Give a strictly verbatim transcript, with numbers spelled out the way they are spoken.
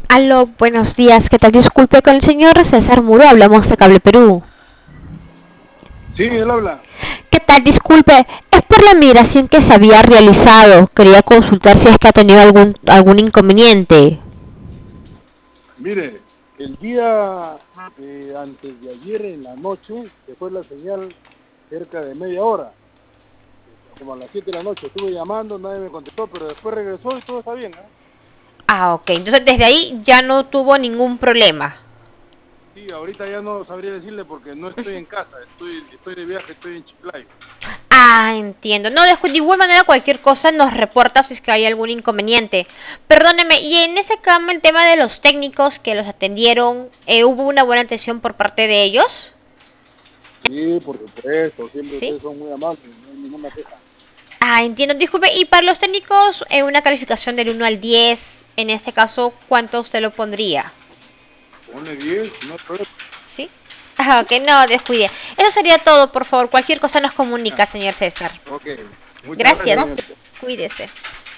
Aló, buenos días, ¿qué tal? Disculpe con el señor César Muro, hablamos de Cable Perú. Sí, él habla. ¿Qué tal? Disculpe, es por la migración que se había realizado. Quería consultar si es que ha tenido algún algún inconveniente. Mire, el día de antes de ayer en la noche se fue la señal cerca de media hora, como a las siete de la noche. Estuve llamando, nadie me contestó, pero después regresó y todo está bien, ¿ah? Ah, ok, entonces desde ahí ya no tuvo ningún problema. Sí, ahorita ya no sabría decirle porque no estoy en casa, estoy, estoy de viaje, estoy en Chiclayo. Ah, entiendo. No, de, de igual manera cualquier cosa nos reporta si es que hay algún inconveniente. Perdóneme, y en ese cambio el tema de los técnicos que los atendieron, eh, ¿hubo una buena atención por parte de ellos? Sí, por supuesto, siempre ¿Sí? ustedes son muy amables, no hay ninguna queja. Ah, entiendo. Disculpe, y para los técnicos, en una calificación del uno al diez, en este caso, ¿cuánto usted lo pondría? Pone diez, no hay problema. ¿Sí? Ah, ok, no, descuide. Eso sería todo, por favor. Cualquier cosa nos Ah, comunica, señor César. ok, muchas gracias, Gracias. señorita. Cuídese.